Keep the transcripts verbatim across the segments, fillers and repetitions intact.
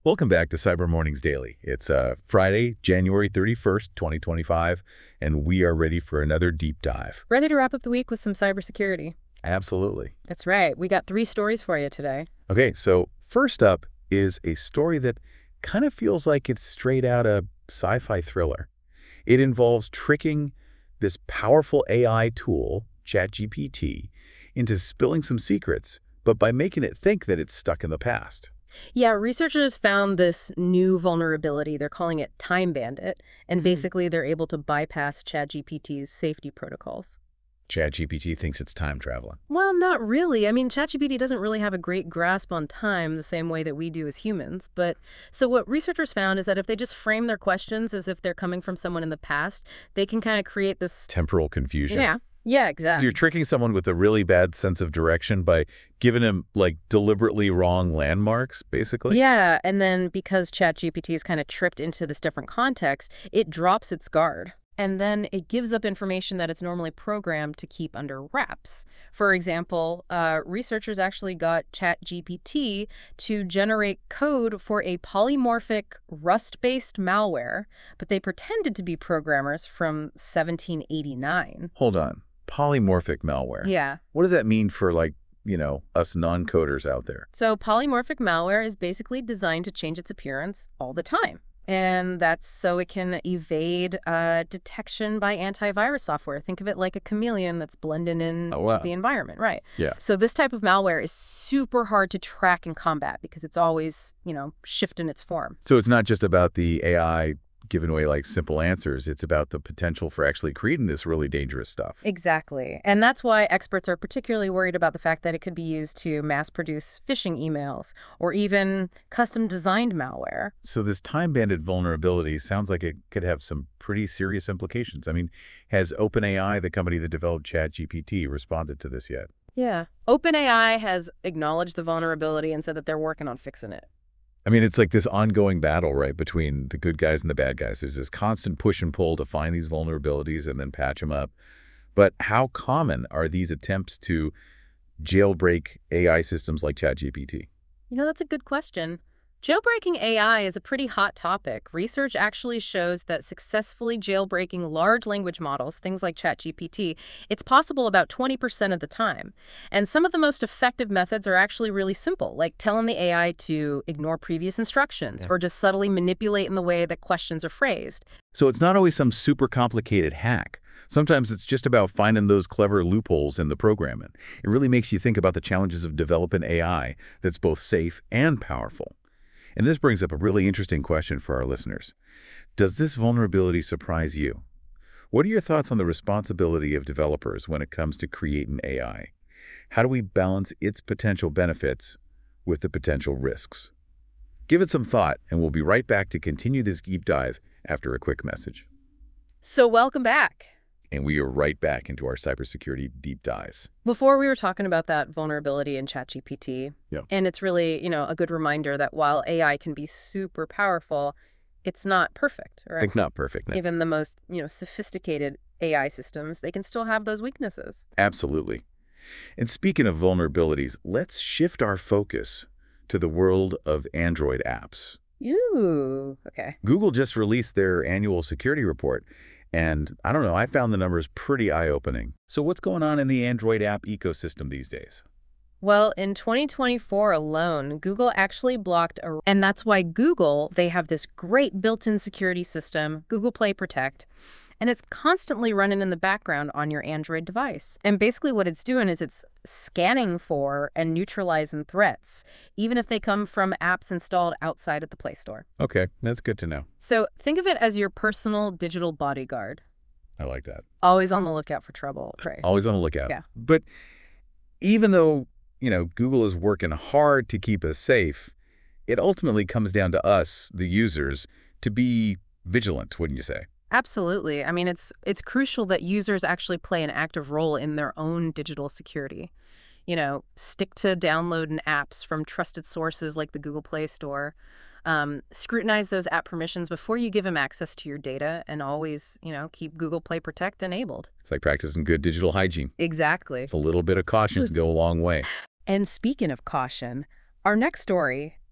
Welcome back to Cyber Mornings Daily. It's uh, Friday, January thirty-first, twenty twenty-five, and we are ready for another deep dive. Ready to wrap up the week with some cybersecurity. Absolutely. That's right. We got three stories for you today. Okay, so first up is a story that kind of feels like it's straight out a sci-fi thriller. It involves tricking this powerful A I tool, ChatGPT, into spilling some secrets, but by making it think that it's stuck in the past. Yeah, researchers found this new vulnerability. They're calling it Time Bandit, and basically they're able to bypass ChatGPT's safety protocols. ChatGPT thinks it's time traveling. Well, not really. I mean, ChatGPT doesn't really have a great grasp on time the same way that we do as humans. But so what researchers found is that if they just frame their questions as if they're coming from someone in the past, they can kind of create this Temporal confusion. Yeah. Yeah, So exactly. you're tricking someone with a really bad sense of direction by giving him, like, deliberately wrong landmarks, basically? Yeah, and then because ChatGPT is kind of tripped into this different context, it drops its guard. And then it gives up information that it's normally programmed to keep under wraps. For example, uh, researchers actually got ChatGPT to generate code for a polymorphic Rust-based malware, but they pretended to be programmers from seventeen eighty-nine. Hold on. Polymorphic malware. Yeah. What does that mean for, like, you know, us non-coders out there? So polymorphic malware is basically designed to change its appearance all the time. And that's so it can evade uh, detection by antivirus software. Think of it like a chameleon that's blending in Oh, wow. to the environment, right? Yeah. So this type of malware is super hard to track and combat because it's always, you know, shifting its form. So it's not just about the A I giving away, like, simple answers. It's about the potential for actually creating this really dangerous stuff. Exactly. And that's why experts are particularly worried about the fact that it could be used to mass produce phishing emails or even custom designed malware. So this time-banded vulnerability sounds like it could have some pretty serious implications. I mean, has OpenAI, the company that developed ChatGPT, responded to this yet? Yeah. OpenAI has acknowledged the vulnerability and said that they're working on fixing it. I mean, it's like this ongoing battle, right, between the good guys and the bad guys. There's this constant push and pull to find these vulnerabilities and then patch them up. But how common are these attempts to jailbreak A I systems like ChatGPT? You know, that's a good question. Jailbreaking A I is a pretty hot topic. Research actually shows that successfully jailbreaking large language models, things like ChatGPT, it's possible about twenty percent of the time. And some of the most effective methods are actually really simple, like telling the A I to ignore previous instructions Yeah. or just subtly manipulate in the way that questions are phrased. So it's not always some super complicated hack. Sometimes it's just about finding those clever loopholes in the programming. It really makes you think about the challenges of developing A I that's both safe and powerful. And this brings up a really interesting question for our listeners. Does this vulnerability surprise you? What are your thoughts on the responsibility of developers when it comes to creating A I? How do we balance its potential benefits with the potential risks? Give it some thought, and we'll be right back to continue this deep dive after a quick message. So welcome back. And we are right back into our cybersecurity deep dive. Before we were talking about that vulnerability in ChatGPT, Yeah. and it's really, you know, a good reminder that while A I can be super powerful, it's not perfect, I right? think not perfect. No. Even the most, you know, sophisticated A I systems, they can still have those weaknesses. Absolutely. And speaking of vulnerabilities, let's shift our focus to the world of Android apps. Ooh, okay. Google just released their annual security report, and I don't know, I found the numbers pretty eye-opening. So what's going on in the Android app ecosystem these days? Well, in twenty twenty-four alone, Google actually blocked a, and that's why Google, they have this great built-in security system, Google Play Protect, and it's constantly running in the background on your Android device. And basically what it's doing is it's scanning for and neutralizing threats, even if they come from apps installed outside of the Play Store. Okay, that's good to know. So think of it as your personal digital bodyguard, I like that. always on the lookout for trouble, right? Always on the lookout. Yeah. But even though, you know, Google is working hard to keep us safe, it ultimately comes down to us, the users, to be vigilant, wouldn't you say? Absolutely. I mean, it's it's crucial that users actually play an active role in their own digital security. You know, stick to downloading apps from trusted sources like the Google Play Store. Um, scrutinize those app permissions before you give them access to your data, and always, you know, keep Google Play Protect enabled. It's like practicing good digital hygiene. Exactly. A little bit of caution can go a long way. And speaking of caution, our next story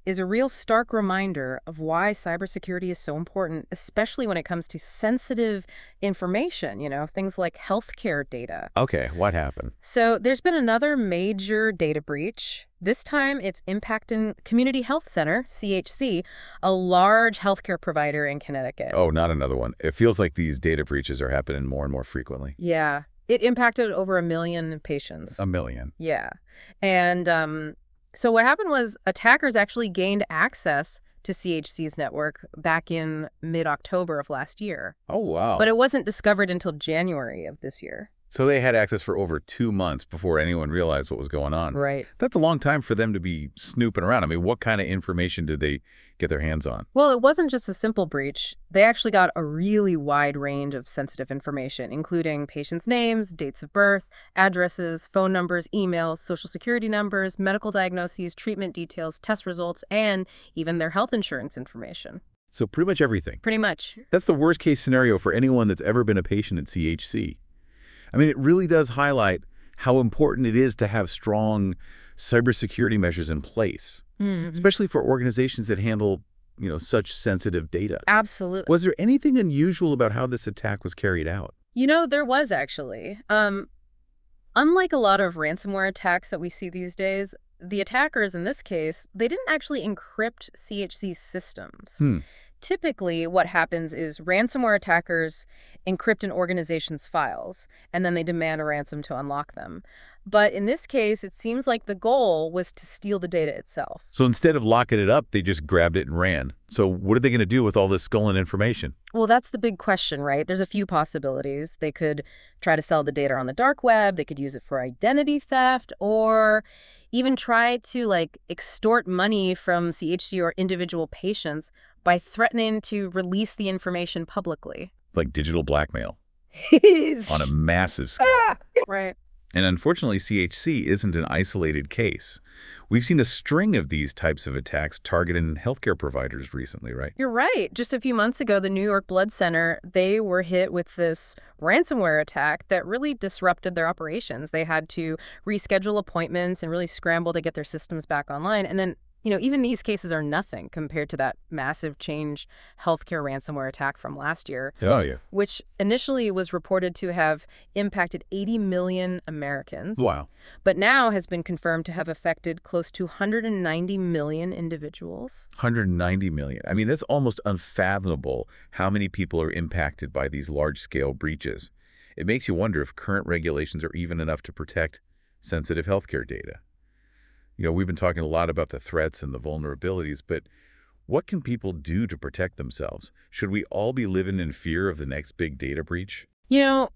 is a real stark reminder of why cybersecurity is so important, especially when it comes to sensitive information, you know, things like healthcare data. Okay, what happened? So there's been another major data breach. This time it's impacting Community Health Center, C H C, a large healthcare provider in Connecticut. Oh, not another one. It feels like these data breaches are happening more and more frequently. Yeah. It impacted over a million patients. A million. Yeah. And um, so what happened was attackers actually gained access to C H C's network back in mid-October of last year. Oh, wow. But it wasn't discovered until January of this year. So they had access for over two months before anyone realized what was going on. Right. That's a long time for them to be snooping around. I mean, what kind of information did they get their hands on? Well, it wasn't just a simple breach. They actually got a really wide range of sensitive information, including patients' names, dates of birth, addresses, phone numbers, emails, social security numbers, medical diagnoses, treatment details, test results, and even their health insurance information. So pretty much everything. Pretty much. That's the worst case scenario for anyone that's ever been a patient at C H C. I mean, it really does highlight how important it is to have strong cybersecurity measures in place, mm-hmm. especially for organizations that handle, you know, such sensitive data. Absolutely. Was there anything unusual about how this attack was carried out? You know, there was actually. Um, unlike a lot of ransomware attacks that we see these days, the attackers in this case, they didn't actually encrypt C H C's systems. Hmm. Typically, what happens is ransomware attackers encrypt an organization's files, and then they demand a ransom to unlock them. But in this case, it seems like the goal was to steal the data itself. So instead of locking it up, they just grabbed it and ran. So what are they going to do with all this stolen information? Well, that's the big question, right? There's a few possibilities. They could try to sell the data on the dark web. They could use it for identity theft, or even try to, like, extort money from C H C or individual patients by threatening to release the information publicly. Like digital blackmail on a massive scale. Ah, right. And unfortunately, C H C isn't an isolated case. We've seen a string of these types of attacks targeting healthcare providers recently, right? You're right. Just a few months ago, the New York Blood Center, they were hit with this ransomware attack that really disrupted their operations. They had to reschedule appointments and really scramble to get their systems back online. And then, you know, even these cases are nothing compared to that massive Change Healthcare ransomware attack from last year. Oh, yeah. Which initially was reported to have impacted eighty million Americans. Wow. But now has been confirmed to have affected close to one hundred ninety million individuals. one hundred ninety million. I mean, that's almost unfathomable how many people are impacted by these large-scale breaches. It makes you wonder if current regulations are even enough to protect sensitive healthcare data. You know, we've been talking a lot about the threats and the vulnerabilities, but what can people do to protect themselves? Should we all be living in fear of the next big data breach? You know,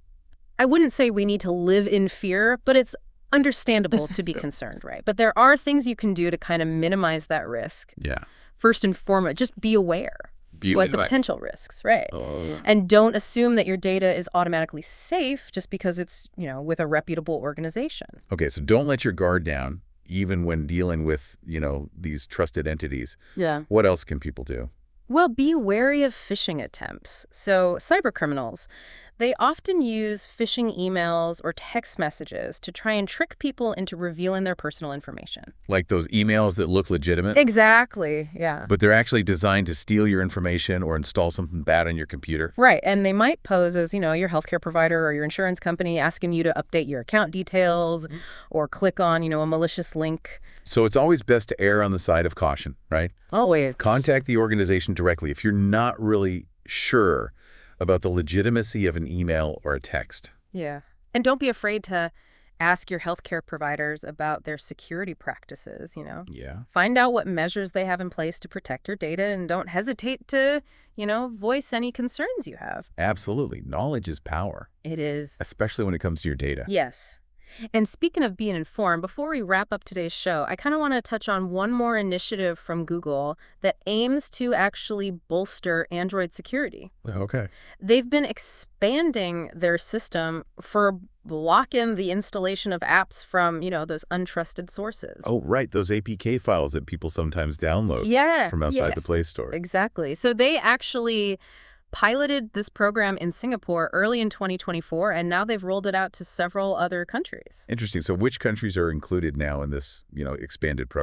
I wouldn't say we need to live in fear, but it's understandable to be concerned, right? But there are things you can do to kind of minimize that risk. Yeah. First and foremost, just be aware. Be what the potential risks, right? Oh. And don't assume that your data is automatically safe just because it's, you know, with a reputable organization. Okay, so don't let your guard down, even when dealing with, you know, these trusted entities. Yeah. What else can people do? Well, be wary of phishing attempts. So cybercriminals, they often use phishing emails or text messages to try and trick people into revealing their personal information. Like those emails that look legitimate? Exactly, yeah. But they're actually designed to steal your information or install something bad on your computer? Right, and they might pose as, you know, your healthcare provider or your insurance company asking you to update your account details mm-hmm. or click on, you know, a malicious link. So it's always best to err on the side of caution, right? Always. Contact the organization directly if you're not really sure about the legitimacy of an email or a text. Yeah. And don't be afraid to ask your healthcare providers about their security practices, you know? Yeah. Find out what measures they have in place to protect your data, and don't hesitate to, you know, voice any concerns you have. Absolutely. Knowledge is power. It is. Especially when it comes to your data. Yes. And speaking of being informed, before we wrap up today's show, I kind of want to touch on one more initiative from Google that aims to actually bolster Android security. Okay. They've been expanding their system for blocking the installation of apps from, you know, those untrusted sources. Oh, right. Those A P K files that people sometimes download yeah, from outside yeah. the Play Store. Exactly. So they actually piloted this program in Singapore early in twenty twenty-four, and now they've rolled it out to several other countries. Interesting. So which countries are included now in this, you know, expanded program?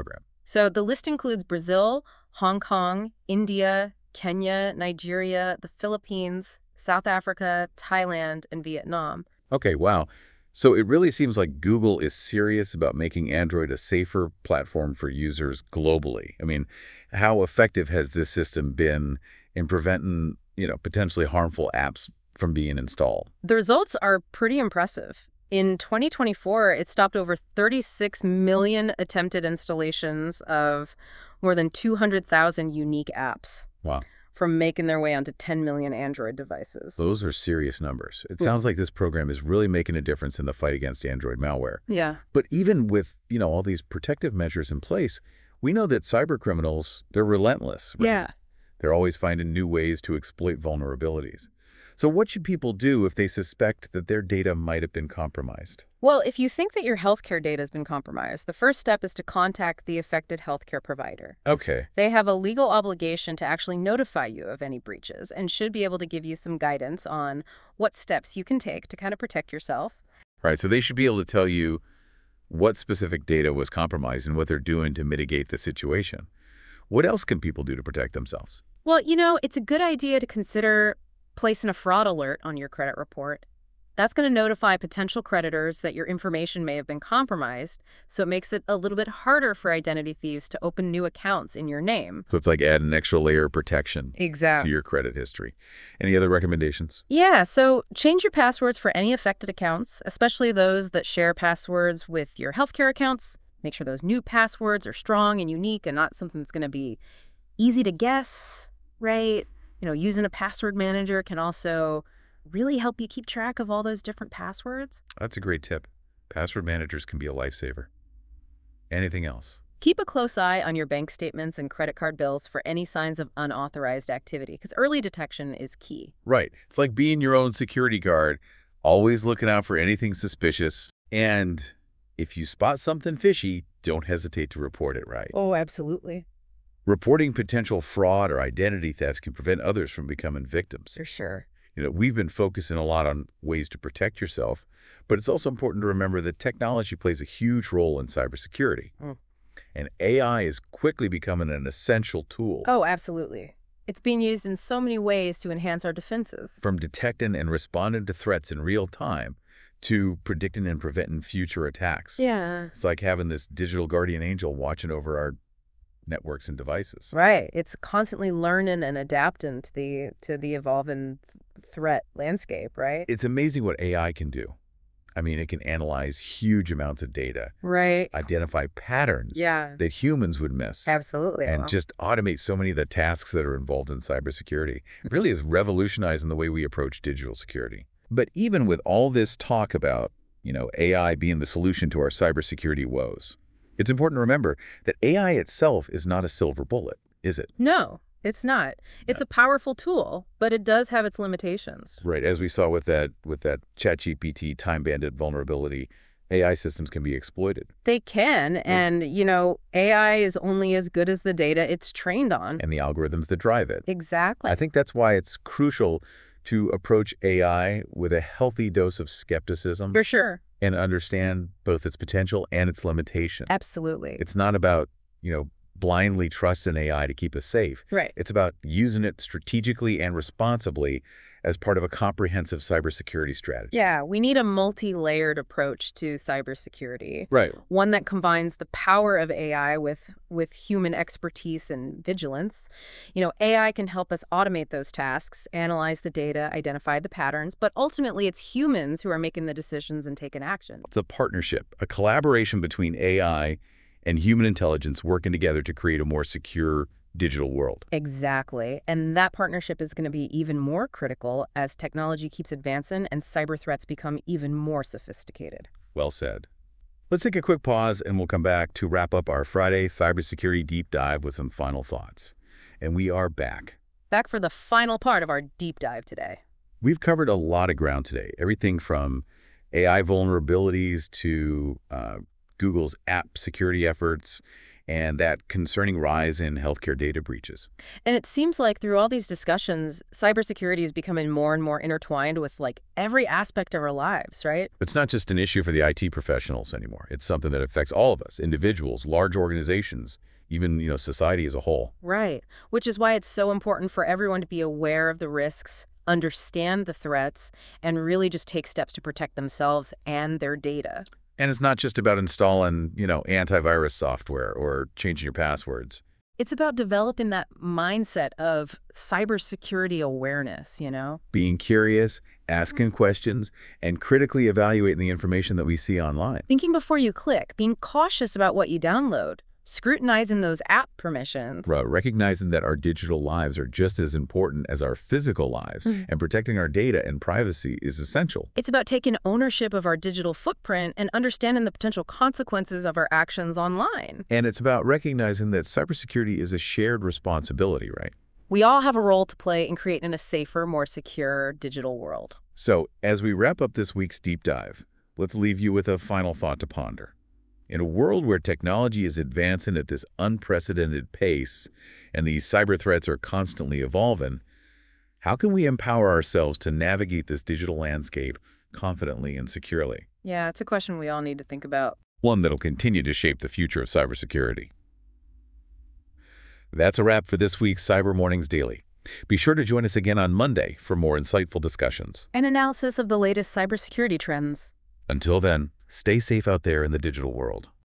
So the list includes Brazil, Hong Kong, India, Kenya, Nigeria, the Philippines, South Africa, Thailand, and Vietnam. Okay, wow. So it really seems like Google is serious about making Android a safer platform for users globally. I mean, how effective has this system been in preventing, you know, potentially harmful apps from being installed? The results are pretty impressive. In twenty twenty-four, it stopped over thirty-six million attempted installations of more than two hundred thousand unique apps Wow. from making their way onto ten million Android devices. Those are serious numbers. It Yeah. sounds like this program is really making a difference in the fight against Android malware. Yeah. But even with, you know, all these protective measures in place, we know that cyber criminals, they're relentless. Right? Yeah. They're always finding new ways to exploit vulnerabilities. So what should people do if they suspect that their data might have been compromised? Well, if you think that your healthcare data has been compromised, the first step is to contact the affected healthcare provider. Okay. They have a legal obligation to actually notify you of any breaches and should be able to give you some guidance on what steps you can take to kind of protect yourself. Right. So they should be able to tell you what specific data was compromised and what they're doing to mitigate the situation. What else can people do to protect themselves? Well, you know, it's a good idea to consider placing a fraud alert on your credit report. That's going to notify potential creditors that your information may have been compromised, so it makes it a little bit harder for identity thieves to open new accounts in your name. So it's like add an extra layer of protection to Exactly. your credit history. Any other recommendations? Yeah, so change your passwords for any affected accounts, especially those that share passwords with your healthcare accounts. Make sure those new passwords are strong and unique and not something that's going to be easy to guess, right? You know, using a password manager can also really help you keep track of all those different passwords. That's a great tip. Password managers can be a lifesaver. Anything else? Keep a close eye on your bank statements and credit card bills for any signs of unauthorized activity, because early detection is key. Right. It's like being your own security guard, always looking out for anything suspicious. And if you spot something fishy, don't hesitate to report it, right? Oh, absolutely. Reporting potential fraud or identity thefts can prevent others from becoming victims. For sure. You know, we've been focusing a lot on ways to protect yourself, but it's also important to remember that technology plays a huge role in cybersecurity. Mm. And A I is quickly becoming an essential tool. Oh, absolutely. It's being used in so many ways to enhance our defenses. From detecting and responding to threats in real time to predicting and preventing future attacks. Yeah. It's like having this digital guardian angel watching over our networks and devices. Right. It's constantly learning and adapting to the to the evolving th- threat landscape, right? It's amazing what A I can do. I mean, it can analyze huge amounts of data, Right. identify patterns Yeah. that humans would miss, Absolutely. and Well, just automate so many of the tasks that are involved in cybersecurity. It really is revolutionizing the way we approach digital security. But even with all this talk about, you know, A I being the solution to our cybersecurity woes, it's important to remember that A I itself is not a silver bullet, is it? no, it's not. It's No. a powerful tool, but it does have its limitations. Right, as we saw with that with that ChatGPT time-banded vulnerability, A I systems can be exploited, They can, and, you know, A I is only as good as the data it's trained on. and the algorithms that drive it. Exactly. I think that's why it's crucial to approach A I with a healthy dose of skepticism For sure. and understand both its potential and its limitation. Absolutely. It's not about, you know, blindly trusting A I to keep us safe. Right. It's about using it strategically and responsibly as part of a comprehensive cybersecurity strategy. Yeah, we need a multi-layered approach to cybersecurity. Right. One that combines the power of A I with with human expertise and vigilance. You know, A I can help us automate those tasks, analyze the data, identify the patterns, but ultimately it's humans who are making the decisions and taking action. It's a partnership, a collaboration between A I and human intelligence working together to create a more secure digital world. Exactly. And that partnership is going to be even more critical as technology keeps advancing and cyber threats become even more sophisticated. Well said. Let's take a quick pause and we'll come back to wrap up our Friday cybersecurity deep dive with some final thoughts. And we are back. Back for the final part of our deep dive today. We've covered a lot of ground today, everything from A I vulnerabilities to uh, Google's app security efforts and that concerning rise in healthcare data breaches. And it seems like through all these discussions, cybersecurity is becoming more and more intertwined with like every aspect of our lives, right? It's not just an issue for the I T professionals anymore. It's something that affects all of us, individuals, large organizations, even, you know, society as a whole. Right. Which is why it's so important for everyone to be aware of the risks, understand the threats, and really just take steps to protect themselves and their data. And it's not just about installing, you know, antivirus software or changing your passwords. It's about developing that mindset of cybersecurity awareness, you know? Being curious, asking questions, and critically evaluating the information that we see online. Thinking before you click, being cautious about what you download, scrutinizing those app permissions. Right, recognizing that our digital lives are just as important as our physical lives, Mhm. and protecting our data and privacy is essential. It's about taking ownership of our digital footprint and understanding the potential consequences of our actions online. And it's about recognizing that cybersecurity is a shared responsibility, right? We all have a role to play in creating a safer, more secure digital world. So, as we wrap up this week's deep dive, let's leave you with a final thought to ponder. In a world where technology is advancing at this unprecedented pace and these cyber threats are constantly evolving, how can we empower ourselves to navigate this digital landscape confidently and securely? Yeah, it's a question we all need to think about. One that'll continue to shape the future of cybersecurity. That's a wrap for this week's Cyber Mornings Daily. Be sure to join us again on Monday for more insightful discussions. An analysis of the latest cybersecurity trends. Until then, stay safe out there in the digital world.